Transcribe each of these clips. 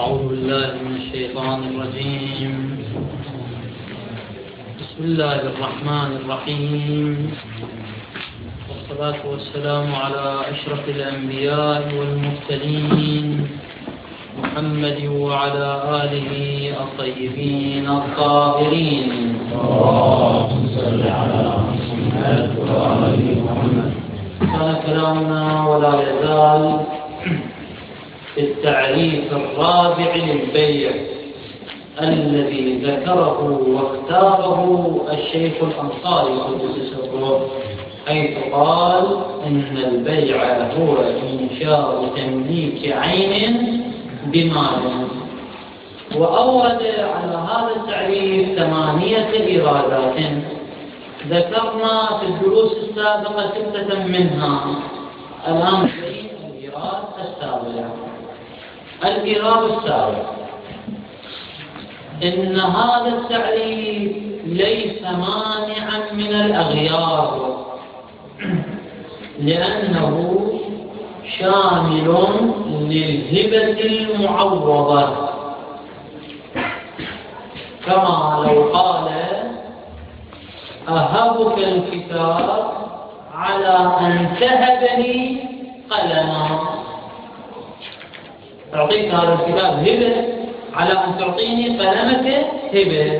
أعوذ بالله من الشيطان الرجيم. بسم الله الرحمن الرحيم، والصلاة والسلام على أشرف الأنبياء والمرسلين محمد وعلى آله الطيبين الطاهرين. اللهم صل على محمد وآل محمد. كان كلامنا ولا يزال في التعريف الرابع للبيع الذي ذكره واختاره الشيخ الأنصاري قدس سره، حيث قال إن البيع هو إنشاء تمليك عين بمال، وأورد على هذا التعريف 8 إيرادات ذكرنا في الدروس السابقة 6 منها. الآن في الإيراد السابع. الإيراد السابع إن هذا التعريف ليس مانعا من الأغيار، لأنه شامل للهبة المعوضة، كما لو قال أهبك الكتاب على أن تهبني قلما، أعطيك هذا الكتاب هبة على أن تعطيني قلمك هبة،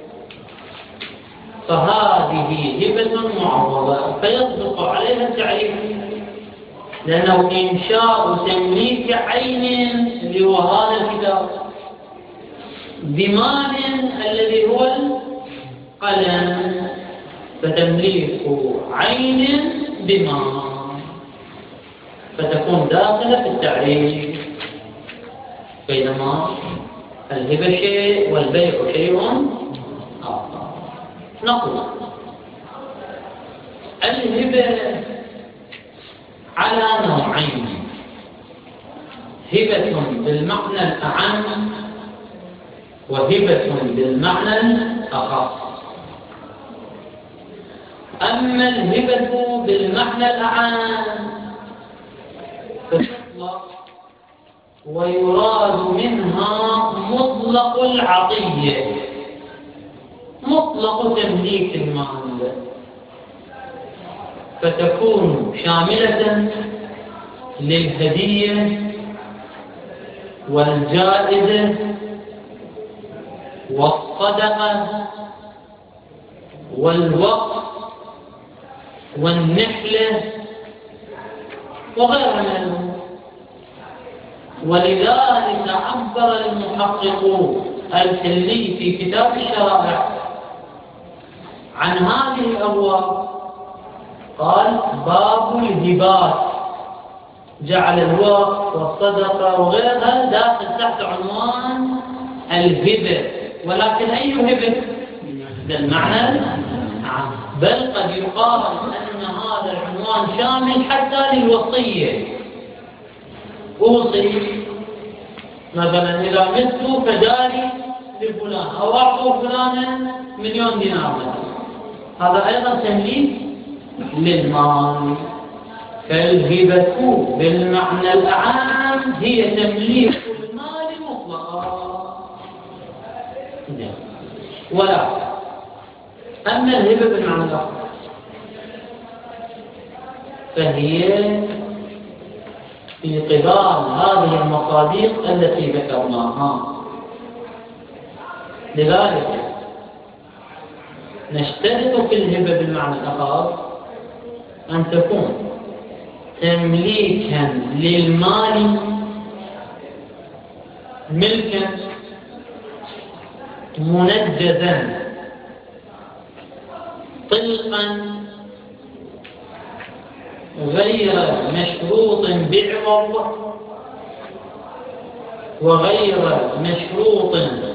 فهذه هبة معوضة فيصدق عليها التعريف، لأنه إنشاء تمليك عين اللي هو هذا الكتاب بمال الذي هو القلم، فتمليك عين بمال فتكون داخلة في التعريف، بينما الهبة شيء والبيع شيء آخر. نقول الهبة على نوعين: هبة بالمعنى الأعم وهبة بالمعنى الأخص. أما الهبة بالمعنى الأعم فتطلق ويراد منها مطلق العطية، مطلق تمليك المال، فتكون شاملة للهدية والجائزة والصدقة والوقف والنحلة وغيرها من الأمور. ولذلك عبر المحقق الحلي في كتاب الشرائع عن هذه الأبواب، قال باب الهبات، جعل الوقف والصدقة وغيرها داخل تحت عنوان الهبة، ولكن أي هبة؟ بالمعنى العام، بل قد يقال أن هذا العنوان شامل حتى للوصية. أوصي مثلا إذا مت فداري لفلان أو أعطوا فلانا 1,000,000 دينار مثلا، هذا أيضا تمليك للمال. فالهبة بالمعنى الأعام هي تمليك المال مطلقا، ولا أما الهبة بالمعنى الآخر فهي في قبال هذه المصادق التي ذكرناها. لذلك نشترط في الهبة بالمعنى الآخر أن تكون تمليكا للمال، ملكا منجزا طلقا غير مشروط بعوض وغير مشروط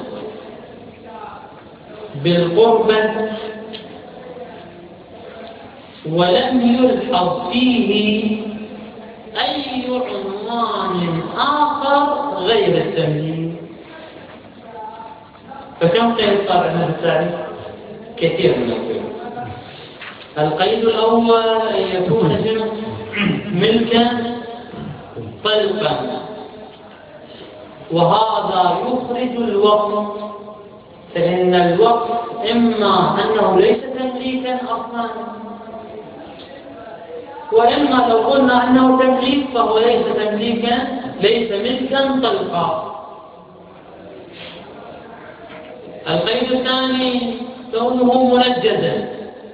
بالقربة، ولم يلحظ فيه أي عنوان آخر غير التمليك. فكم قيد صار عندنا بالتعريف؟ كثير من القيود. القيد الأول أن يكون ملكا طلقا وهذا يخرج الوقف، فإن الوقف إما أنه ليس تمليكا أصلا، وإما لو قلنا أنه تمليك فهو ليس تمليكا، ليس ملكا طلقا. القيد الثاني كونه منجزا،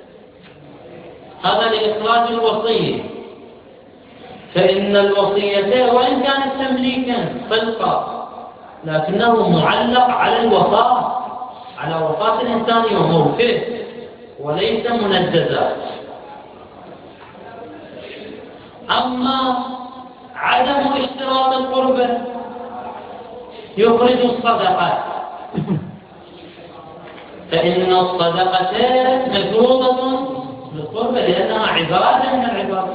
هذا لإخراج الوصية، فإن الوصية وإن كانت تمليكا طلقا لكنه معلق على الوفاة، على وفاة الإنسان وموته، وليس منجزا. أما عدم اشتراط القربة يخرج الصدقة، فإن الصدقة مفروضة بالقربة لأنها عبادة من العبادة.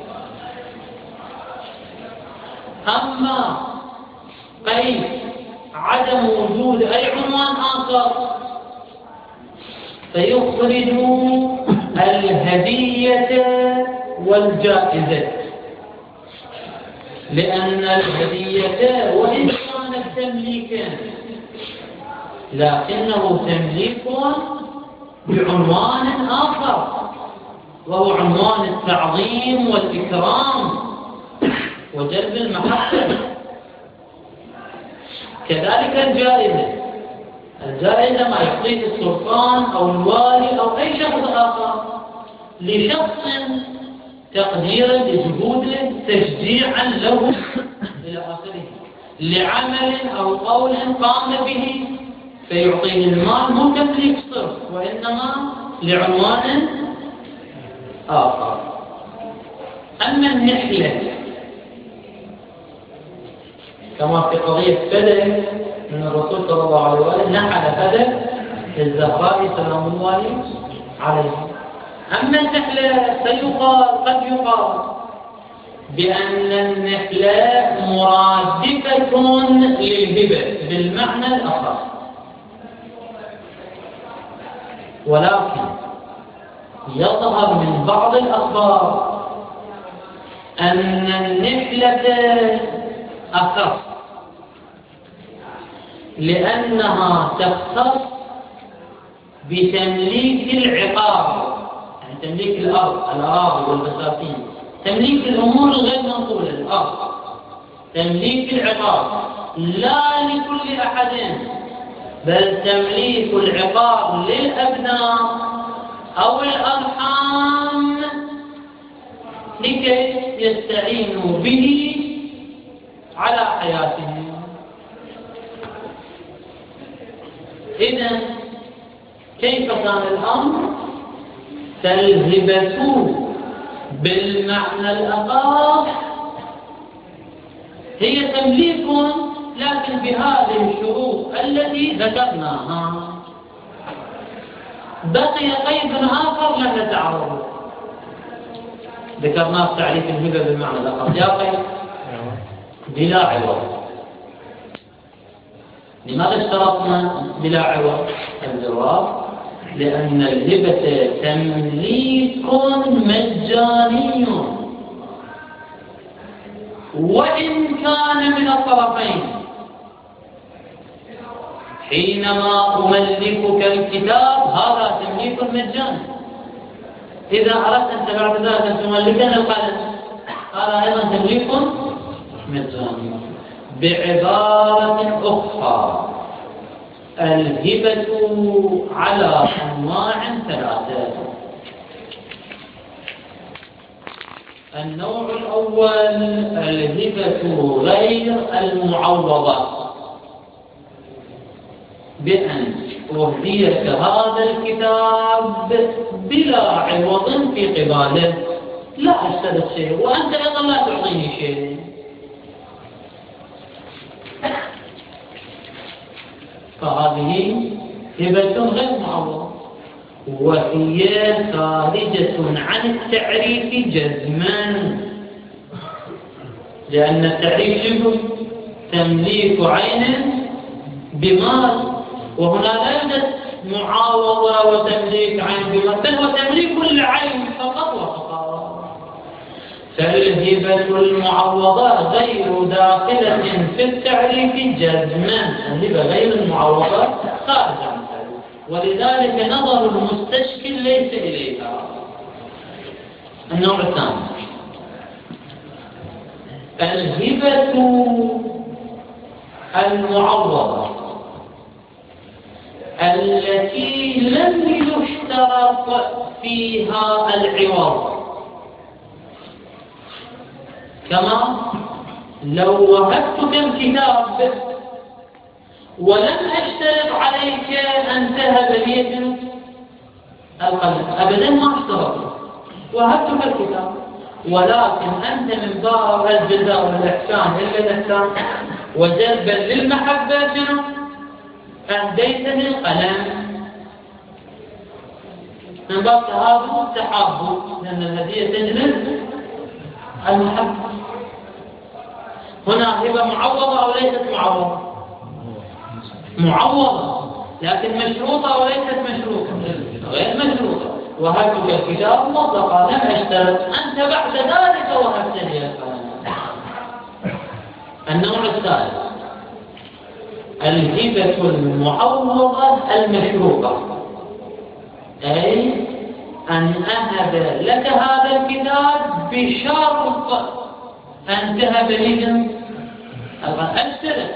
أما قيد عدم وجود أي عنوان آخر فيخرج الهدية والجائزة، لأن الهدية وإن كانت تمليكا لكنه تمليك بعنوان آخر، وهو عنوان التعظيم والإكرام وجلب المحبة. كذلك الجائزة ما يعطيه السلطان أو الوالي أو أي شخص آخر لشخص تقديرا لجهوده، تشجيعا له إلى آخره، لعمل أو قول قام به، فيعطيه المال مو تمليك صرف وإنما لعنوان آخر. أما النحلة كما في قضية فدى من الرسول صلى الله عليه وسلم، نحل فدى للزهراء سلام الله عليه. أما النحلة قد يقال بأن النحلة مرادفة للهبة بالمعنى الآخر، ولكن يظهر من بعض الأخبار أن النحلة أخف، لأنها تختص بتمليك العقار، يعني تمليك الأراضي والبساتين، تمليك الأمور الغير منقولة، الأرض، تمليك العقار لا لكل أحد، بل تمليك العقار للأبناء أو الأرحام لكي يستعينوا به على حياتهم. إذن كيف كان الأمر؟ فالهبة بالمعنى الأخر هي تمليك، لكن بهذه الشروط التي ذكرناها. بقي قيد آخر لم نتعرض، ذكرناه تعريف الهبة بالمعنى الأخر. يا قيد بلا عوض. لماذا اشترطنا بلا عوض؟ الجواب لأن الهبة تمليك مجاني، وإن كان من الطرفين. حينما أملكك الكتاب هذا تمليك مجاني، إذا أردت أن بعد ذلك أن تملكني القلم هذا أيضا تمليك مجاني. بعبارة أخرى الهبة على أنواع ثلاثة. النوع الأول الهبة غير المعوضة، بأن أهديك هذا الكتاب بلا عوض في قباله، لا أشترط شيء وأنت أيضا لا تعطيني شيء. فهذه هبة غير معوضة، وهي خارجة عن التعريف جزما، لأن التعريف شبه تمليك عين بمال، وهنا لا يوجد معاوضة وتمليك عين بمال، بل هو تمليك العين فقط وفقط. فالهبة المعوضة غير داخلة في التعريف جزما. الهبة غير المعوضة خارج عن التعريف، ولذلك نظر المستشكل ليس إليها. النوع الثاني الهبة المعوضة التي لم يشترط فيها العوض، كما لو وهبتك الكتاب ولم أشترط عليك أن تهب لي القلم، أبدا ما اشترط، وهبتك الكتاب، ولكن أنت من باب الجزاء والإحسان إلا الإحسان وجلبا للمحبة أهديتني القلم، من باب تهاب التحاب، لأن الهدية تجلب المحبة. هنا هبة معوضة أو ليست معوضة؟ معوضة، لكن مشروطة أو ليست مشروطة؟ غير مشروطة. وهبتك الكتاب مطلقا لم أشترط، أنت بعد ذلك وهبتني القلم. النوع الثالث الهبة المعوضة المشروطة، أي أن أهب لك هذا الكتاب بشرط أن تهب لي أشترط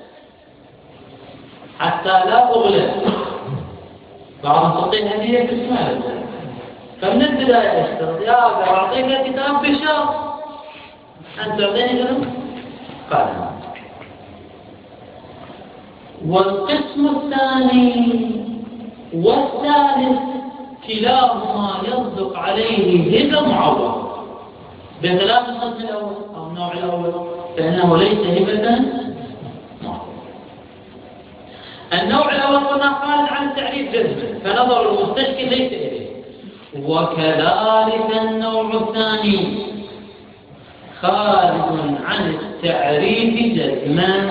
حتى لا أغلق. بعض تعطيه هدية باسمها، فمن البداية أشترط يا أخي أعطيك الكتاب بشرط أن تعطيني قلم. والقسم الثاني والثالث كلاهما يصدق عليه هبة معوضة، بخلاف القسم الأول أو النوع الأول فإنه ليس هبة معوضة. النوع الأول قلنا خارج عن التعريف جزما، فنظر المستشكل ليس إليه. وكذلك النوع الثاني خارج عن التعريف جزما،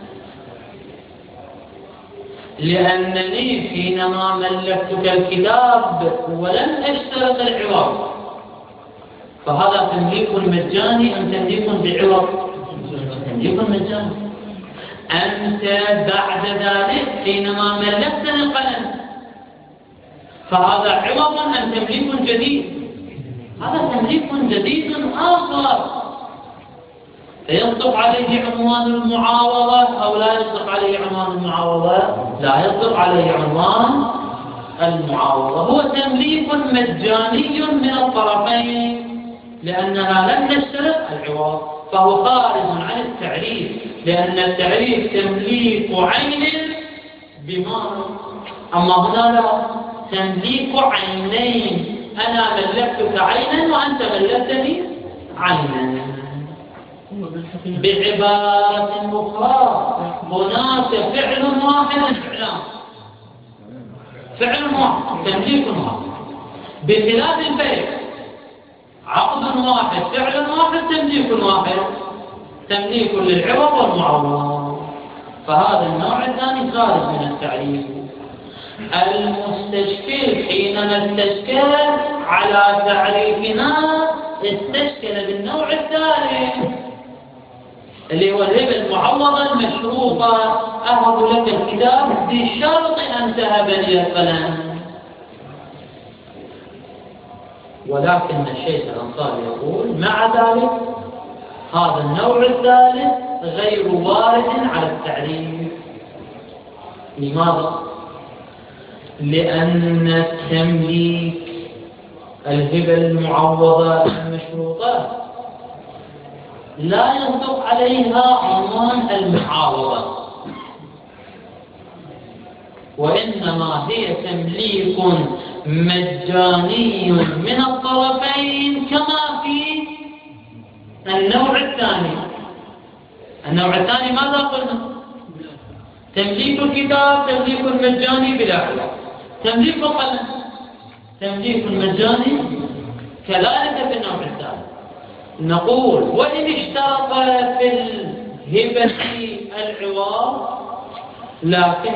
لأنني حينما ملكتك الكتاب ولم أشترط العوض، فهذا تمليك مجاني أم تمليك بعوض؟ تمليك مجاني. أنت بعد ذلك حينما ملكتني القلم فهذا عوض أم تمليك جديد؟ هذا تمليك جديد آخر، يصدق عليه عنوان المعاوضة أو لا يصدق عليه عنوان المعاوضة؟ لا يصدق عليه عنوان المعاوضة. هو تمليك مجاني من الطرفين لأننا لم نشترط العوض، فهو خارج عن التعريف، لأن التعريف تمليك عين بمال، أما هنا لا، تمليك عينين، أنا ملكتك عينا وأنت ملكتني عينا. بعبارة أخرى هناك فعل واحد، فعل واحد تمليك واحد، بخلاف البيع عقد واحد فعل واحد تمليك واحد، تمليك للعوض والمعوض. فهذا النوع الثاني خارج من التعريف. المستشكل حينما استشكل على تعريفنا استشكل بالنوع الثالث اللي هو الهبة المعوضة المشروطة، أهب لك الكتاب بشرط أن تهب لي القلم. ولكن الشيخ الأنصاري يقول مع ذلك هذا النوع الثالث غير وارد على التعريف. لماذا؟ لأن التمليك الهبة المعوضة المشروطة لا يصدق عليها عنوان المعاوضة، وإنما هي تمليك مجاني من الطرفين كما في النوع الثاني. النوع الثاني ماذا قلنا؟ تمليك الكتاب تمليك مجاني بلا عوض، تمليك القلم تمليك مجاني، كذلك في النوع الثاني. نقول وإن اشترط في الهبة العوض، لكن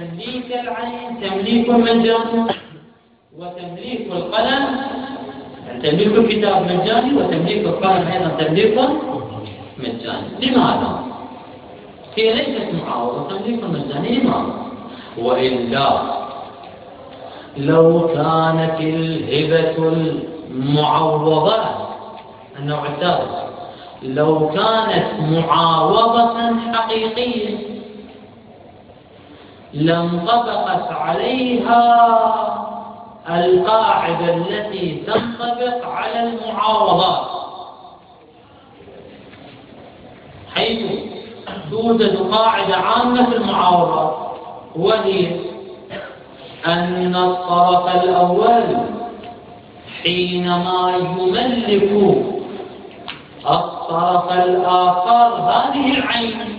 تمليك العين تمليك مجاني وتمليك القلم يعني تمليك الكتاب مجاني وتمليك القلم أيضا تمليك مجاني. لماذا؟ هي ليست معاوضة، تمليك مجاني. لماذا؟ وإلا لو كانت الهبة المعوضة النوع الثالث لو كانت معاوضة حقيقية لانطبقت عليها القاعدة التي تنطبق على المعاوضات، حيث توجد قاعدة عامة في المعاوضات، وهي أن الطرف الأول حينما يملك الطرف الآخر هذه العين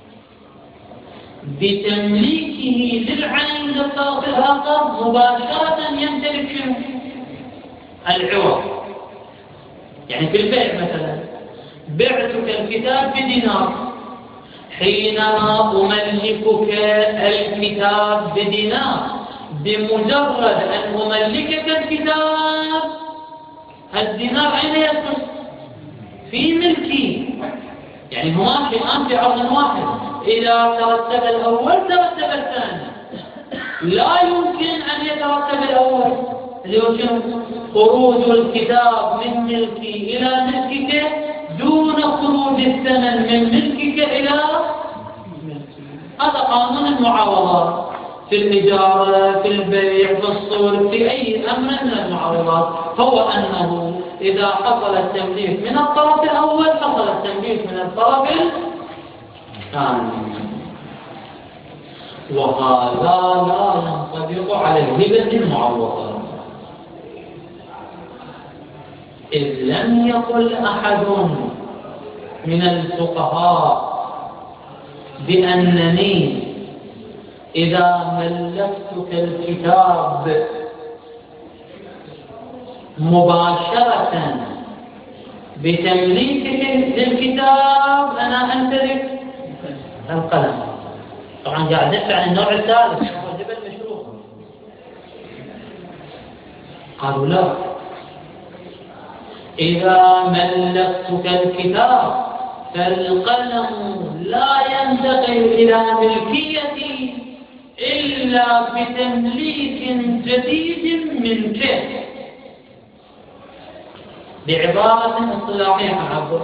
بتمليكه للعين للطرف الآخر مباشرة يمتلك شنو؟ العوض. يعني في البيع مثلا بعتك الكتاب بدينار، حينما أملكك الكتاب بدينار بمجرد أن أملكك الكتاب الدينار أين يدخل؟ في ملكي. يعني هما الآن في عرض واحد، إذا ترتب الأول ترتب الثاني. لا يمكن أن يترتب الأول اللي هو خروج الكتاب من ملكي إلى ملكك دون خروج الثمن من ملكك إلى ملكي. هذا قانون المعاوضات في الإجارة، في البيع، في الصور، في أي أمر من المعاوضات، هو أنه إذا حصل التمليك من الطرف الأول حصل التمليك من الطرف الثاني. وهذا لا ينطبق على الهبة المعوضة، إذ لم يقل أحد من الفقهاء بأنني إذا ملكتك الكتاب مباشرة بتمليكك للكتاب أنا أمتلك القلم. طبعا قاعد ندفع عن النوع الثالث هو الهبة المشروطة. قالوا لا، إذا ملكتك الكتاب فالقلم لا ينتقل إلى ملكيتي إلا بتمليك جديد منك. بعبارة اصطلاحية عبر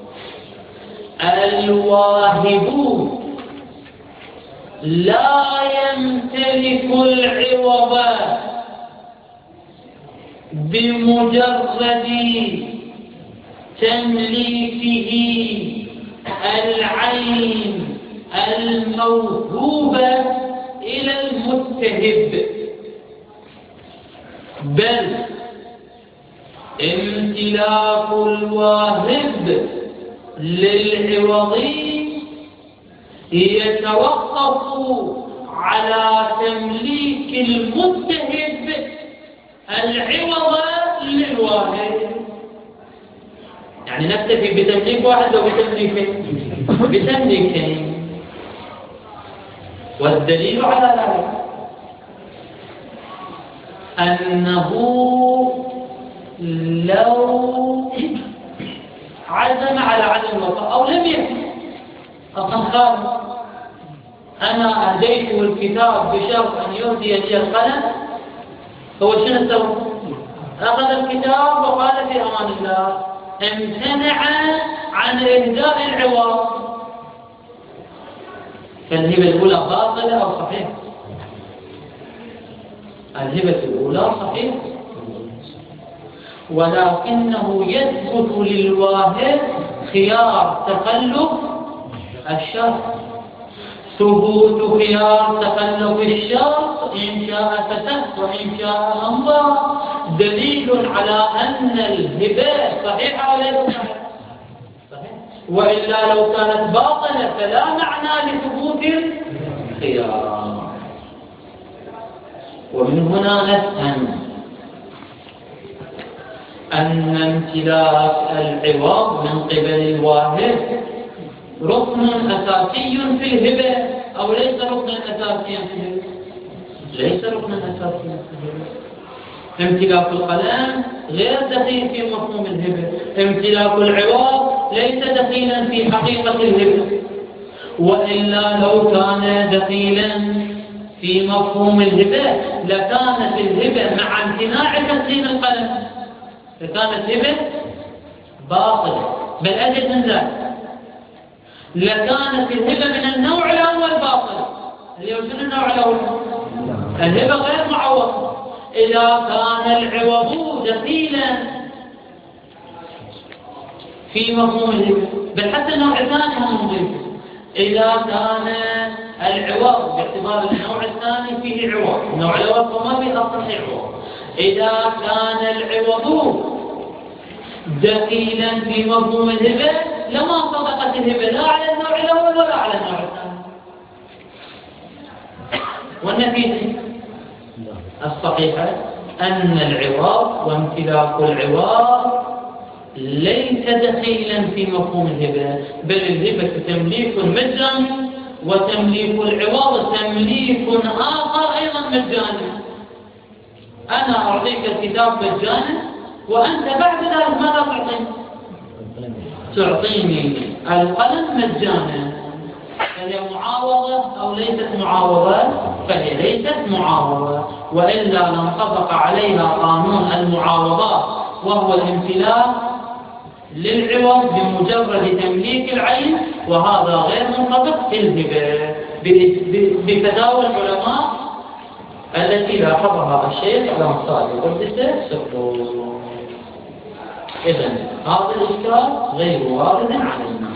الواهب لا يمتلك العوض بمجرد تمليكه العين الموهوبة إلى المتهب، بل امتلاك الواهب للعوض يتوقف على تمليك المتهب العوض للواهب. يعني نكتفي بتمليك واحد بتمليكين. والدليل على ذلك أنه لو عزم على عدم الوفاء أو لم يكن أصلا قال أنا أهديته الكتاب بشرط أن يهدي لي القلم، هو شنو سوى؟ أخذ الكتاب وقال في أمان الله، امتنع عن إهداء العوض. فالهبة الأولى باطلة أو صحيحة؟ الهبة الأولى صحيحة، ولكنه يثبت للواهب خيار تخلف الشرط. ثبوت خيار تخلف الشرط إن شاء فتح وإن شاء أمضى دليل على أن الهبة صحيحة ولا صحيحة؟ وإلا لو كانت باطلة فلا معنى لثبوت الخيار. ومن هنا نفهم أن امتلاك العوض من قبل الواهب ركن أساسي في الهبة، أو ليس ركنا أساسيا في الهبة؟ ليس ركنا أساسيا في الهبة. امتلاك القلم غير دخيل في مفهوم الهبة، امتلاك العوض ليس دخيلا في حقيقة الهبة. وإلا لو كان دخيلا في مفهوم الهبة لكانت الهبة مع امتناع تسليم القلم لكانت هبة باطلة، بل أجد من ذلك لكانت الهبة من النوع الأول باطل. اليوم شنو النوع الأول؟ الهبة غير معوضة. إذا كان العوض دخيلا في مفهوم الهبة، بل حتى النوع الثاني هم مضيفه. إذا كان العوض باعتبار النوع الثاني فيه عوض، النوع الأول فما فيه أصلا عوض. إذا كان العوض دخيلا في مفهوم الهبة لما صدقت الهبة لا على النوع الأول ولا على النوع الثاني. والنتيجة الصحيحة أن العوض وامتلاك العوض ليس دخيلا في مفهوم الهبة، بل الهبة تمليك مجاني وتمليك العوض تمليك آخر أيضا مجاني. أنا أعطيك الكتاب مجانا وأنت بعد ذلك ماذا تعطيني؟ تعطيني القلم مجانا. فهي معاوضة أو ليست معاوضة؟ فهي ليست معاوضة، وإلا لانطبق عليها قانون المعاوضات وهو الامتلاك للعوض بمجرد تمليك العين، وهذا غير منطبق في الهبة بفتاوى العلماء التي لاحظها الشيخ الأنصاري قدس سره. إذن هذا الإشكال غير وارد علينا.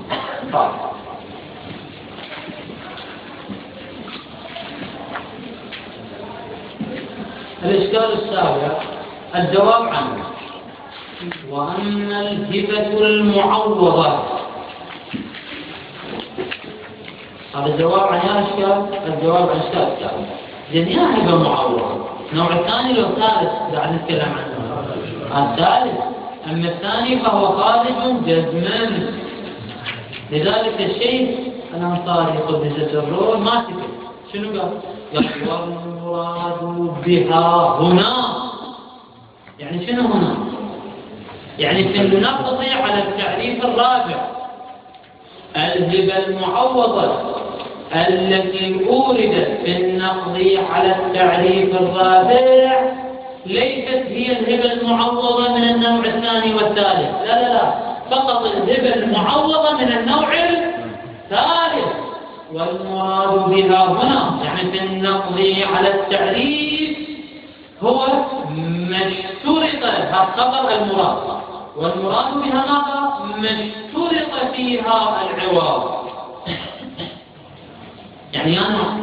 الإشكال السابع الجواب عنه. وأما الهبة المعوضة، هذا الجواب عن الإشكال، الجواب عن الإشكال السابع. لأن هي هبة معوضة. النوع الثاني لو ثالث قاعد نتكلم عنه الثالث، أما الثاني فهو خارج جزما. لذلك الشيخ الأنصاري قدس سره ما سكت. شنو قال؟ والمراد بها هنا، يعني شنو هنا؟ يعني في النقض على التعريف الرابع. الهبة المعوضة التي أوردت في النقض على التعريف الرابع ليست هي الهبة المعوضة من النوع الثاني والثالث، لا، فقط الهبة المعوضة من النوع الثالث. والمراد بها هنا يعني في النقض على التعريف هو ما اشترط، هذا خبر المراد، والمراد بها ماذا؟ ما اشترط فيها العوض. يعني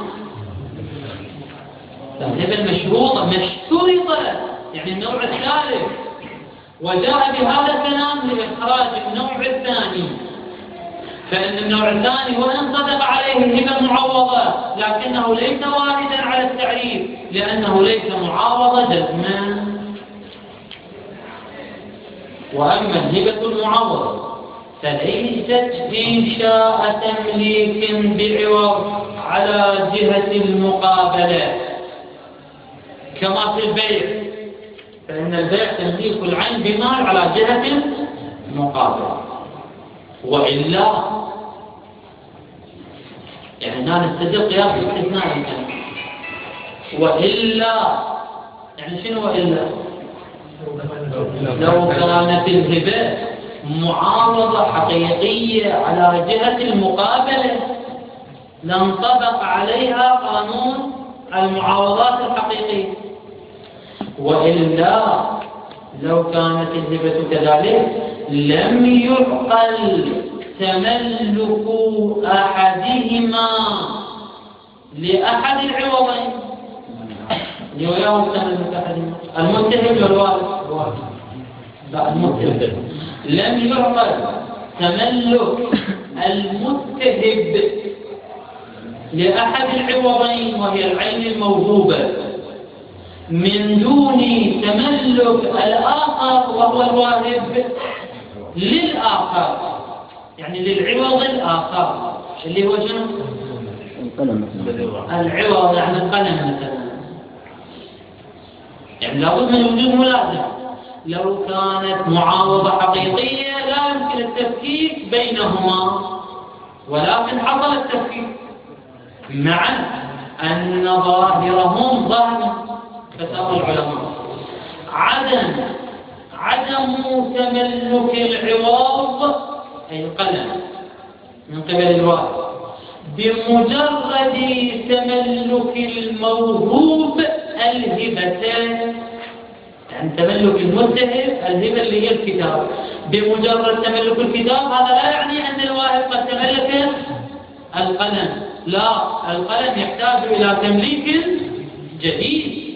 الهبة المشروطة ما اشترط، يعني النوع الثالث، وجاء بهذا الكلام لإخراج النوع الثاني. فإن النوع الثاني وإن صدق عليه الهبة المعوضة لكنه ليس واردا على التعريف لأنه ليس معاوضة جزما. وأما الهبة المعوضة فليست إنشاء تمليك بعوض على جهة المقابلة كما في البيع، فإن البيع تمليك العين بمال على جهة المقابلة. وإلا يعني لا نستدل قياس الاستثناء. وإلا يعني شنو وإلا؟ لو كانت الهبة معاوضة حقيقية على جهة المقابلة لانطبق عليها قانون المعاوضات الحقيقية. وإلا لو كانت الهبة كذلك لم يعقل تملك أحدهما لأحد العوضين. يوم تملك أحدهما المتهم والوارث، لا المتهم. لم يعقل تملك المتهم لأحد العوضين وهي العين الموهوبة من دون تملك الآخر وهو الواهب للآخر، يعني للعوض الآخر اللي هو شنو؟ العوض يعني القلم مثلا. يعني لابد من وجود ملازمة. لو كانت معاوضة حقيقية لا يمكن التفكيك بينهما، ولكن حصل التفكيك مع أن ظاهرهم ظاهر فتاوى العلماء عدم تملك العوض أي القلم من قبل الوارث بمجرد تملك الموهوب الهبتين، يعني تملك المتهم الهبة اللي هي الكتاب. بمجرد تملك الكتاب هذا لا يعني أن الواهب قد تملك القلم، لا، القلم يحتاج إلى تمليك جديد.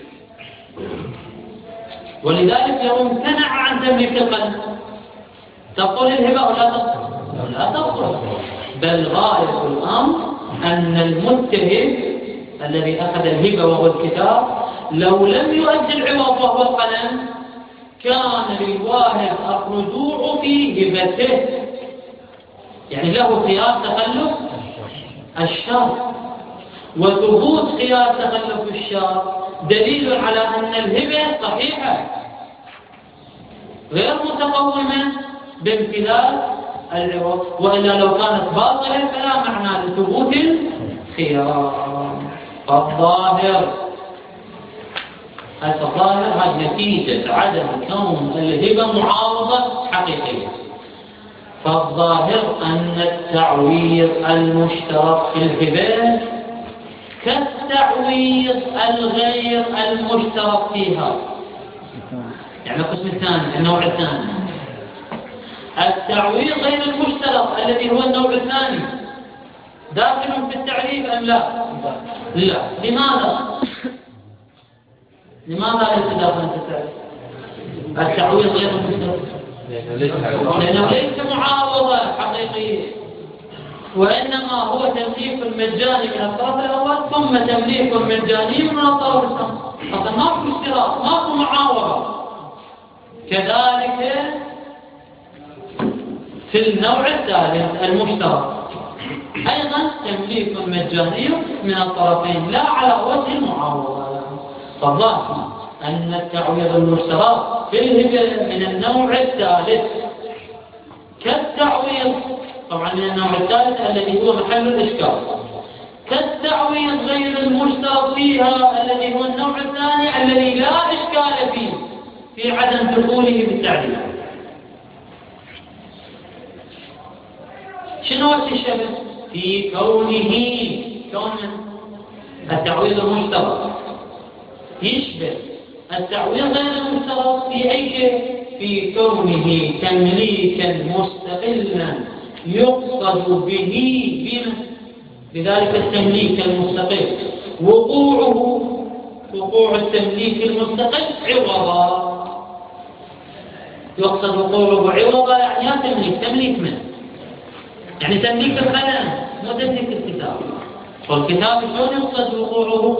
ولذلك لو امتنع عن تمليك القلم تبطل الهبة ولا تبطل؟ لا تبطل، بل غاية الأمر أن المتهم الذي أخذ الهبة وهو الكتاب لو لم يؤدي العوض وهو القلم كان للواهب الرجوع في هبته، يعني له خيار تخلف الشرط. وثبوت خيار تخلف الشرط دليل على أن الهبة صحيحة غير متقومة بامتثال العوض، وإلا لو كانت باطلة فلا معنى لثبوت الخيار. الظاهر هذه نتيجة عدم كون الهبة معاوضة حقيقية. فالظاهر أن التعويض المشترك في الهبة كالتعويض الغير المشترك فيها. يعني القسم الثاني، النوع الثاني، التعويض غير المشترك الذي هو النوع الثاني داخل في التعريف أم لا؟ لا. لماذا ليس داخل في التعريف؟ التعويض غير المشترك لأنه ليس معاوضة حقيقية، وإنما هو تمليك مجاني من الطرف الأول ثم تمليك مجاني من الطرف الثاني. هذا ما في اشتراك، ما في معاوضة. كذلك في النوع الثالث المشترك أيضا تمليك مجاني من الطرفين لا على وجه المعاوضة. فالظاهر أن التعويض المشترك في الهبة من النوع الثالث كالتعويض، طبعا من النوع الثالث الذي هو محل الإشكال، كالتعويض غير المشترك فيها الذي هو النوع الثاني الذي لا إشكال فيه في عدم دخوله بالتعريف. شنو الشبه؟ في كون التعويض المشترك يشبه التعويض غير المشترك في أي شيء؟ في كونه تمليكا مستقلا يقصد به بذلك التمليك المستقل وقوع التمليك المستقل عوضا. يقصد وقوعه عوضا يعني تمليك من؟ يعني تمليك القلم مو تمليك الكتاب. والكتاب شلون يقصد وقوعه؟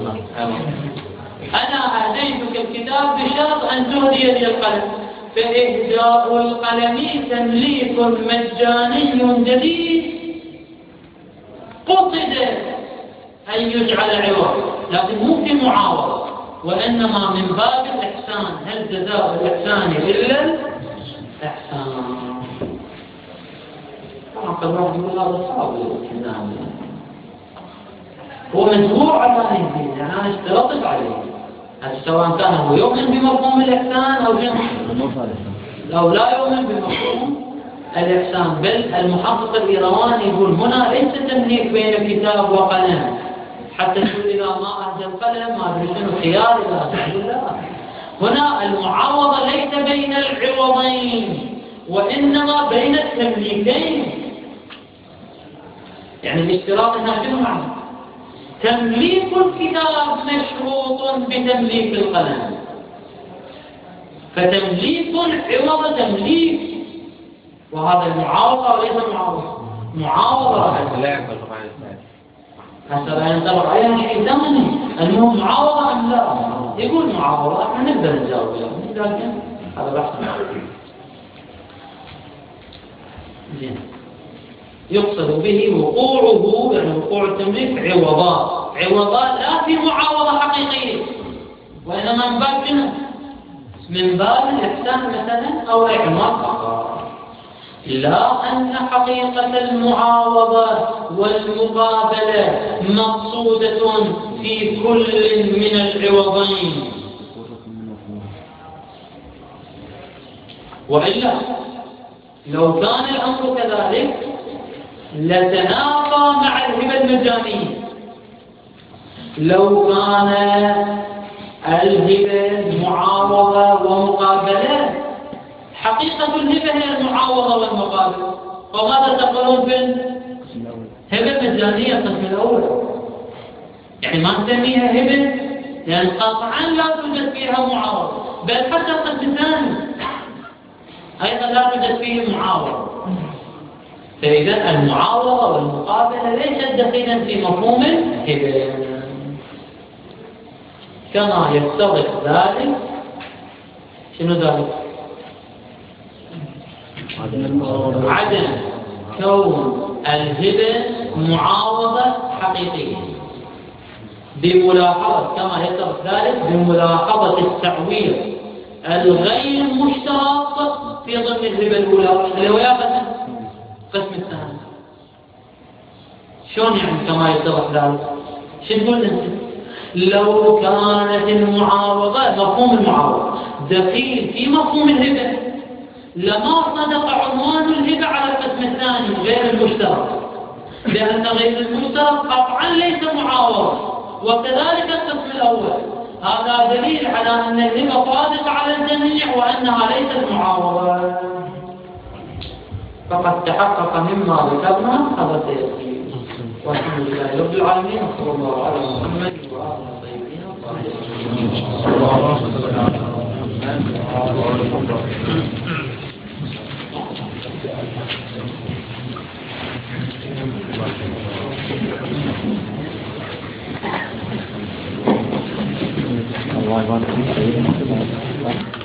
أنا أهديتك الكتاب بشرط أن تهدي لي القلم، فإهداء القلم تمليك مجاني جديد قصد أن يجعل عوض، لكن مو في معاوضة، وإنما من باب الإحسان. هل جزاء الإحسان إلا الإحسان؟ طبعا قد واحد يقول هذا صعب الكلام، هو مجبور على أن يزيد، يعني أنا اشترطت عليه سواء كان هو يؤمن بمفهوم الإحسان أو لا يؤمن بمفهوم الإحسان. بل المحقق الإيرواني يقول هنا ليس تمليك بين كتاب وقلم، حتى يقول إذا ما أهدى القلم ما أدري شنو خيار لا. هنا المعاوضة ليس بين العوضين وإنما بين التمليكين. يعني الاشتراط هنا شنو معنى؟ تمليك الكتاب مشروط بتمليك القلم، فتمليك العوض تمليك، وهذا المعاوضة وليس معاوضة هسه لا ينطبق عليها شيء ثاني. المهم معاوضة أم لا؟ يقول معاوضة، احنا نقدر نجاوب له، لكن هذا بحث زين. يقصد به وقوعه، يعني وقوع التمليك عوضات لا في معاوضة حقيقية. وإنما من باب شنو؟ من باب الإحسان مثلا أو إعمار فقط. لا أن حقيقة المعاوضة والمقابلة مقصودة في كل من العوضين، وإلا لو كان الأمر كذلك لتناقض مع الهبة المجانية. لو كان الهبة معاوضة ومقابلة، حقيقة الهبة هي المعاوضة والمقابلة، وماذا تقولون في الهبة المجانية القسم الأول؟ يعني ما نسميها هبة لأن قطعا لا توجد فيها معاوضة، بل حتى القسم الثاني أيضا لا توجد فيه معاوضة. فإذا المعاوضة والمقابلة ليست دخيلا في مفهوم الهبة، كما يفترض ذلك. شنو ذلك؟ عدم كون الهبة معاوضة حقيقية، بملاحظة كما يفترض ذلك بملاحظة التعويض الغير مشترط في ضمن الهبة الأولى اللي هو يا قسم الثاني. شلون يعني كما يفترض ذلك؟ شو تقول انت؟ لو كانت المعاوضة مفهوم المعاوضة دخيل في مفهوم الهبة لما صدق عنوان الهبة على القسم الثاني غير المشترك، لأن غير المشترك قطعا ليس معاوضة، وكذلك القسم الأول. هذا دليل على أن الهبة صادقة على الجميع وأنها ليست معاوضة. فقد تحقق مما ذكرنا هذا سيأتي. والحمد لله رب العالمين، وصلى الله على محمد وآله الطيبين الطاهرين.